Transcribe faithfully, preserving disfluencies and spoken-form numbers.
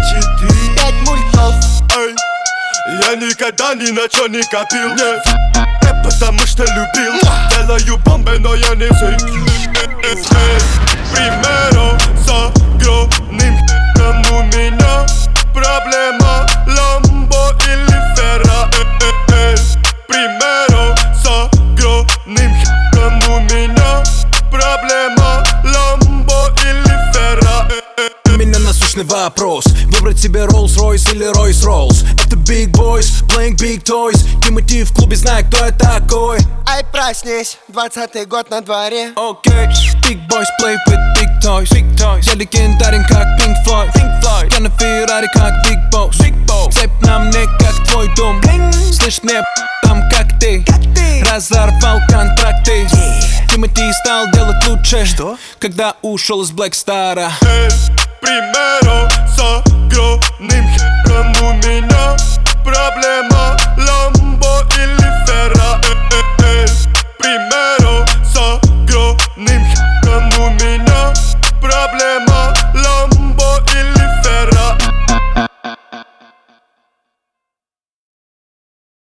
четыре, пять мультов. эй. Я никогда ни на чё не копил, не, не потому что любил. Делаю бомбы, но я не зайду. Примеру, с огромным хером у меня проблема Ламбо или Ферра. Примеру, с огромным хером у меня проблема Ламбо или Ферра. У меня насущный вопрос: выбрать себе Rolls-Royce или Royce-Rolls? Это Big Boys, playing big toys. Тимати в клубе, знаю, кто я такой. Ай, проснись, двадцатый год на дворе. Окей, Big Boys play with big toys. Big toys. Я легендарен, как Pink Floyd. Pink Floyd. Я на Феррари, как Big Boss. Big Boss. Цепь на мне, как твой дом. Bling. Слышь, мне там, как ты, как ты. Разорвал контракты. Yeah. Тимати стал делать лучше. Что? Когда ушел из Black Star'а. Примеру, с огромным хером у меня проблема Ламбо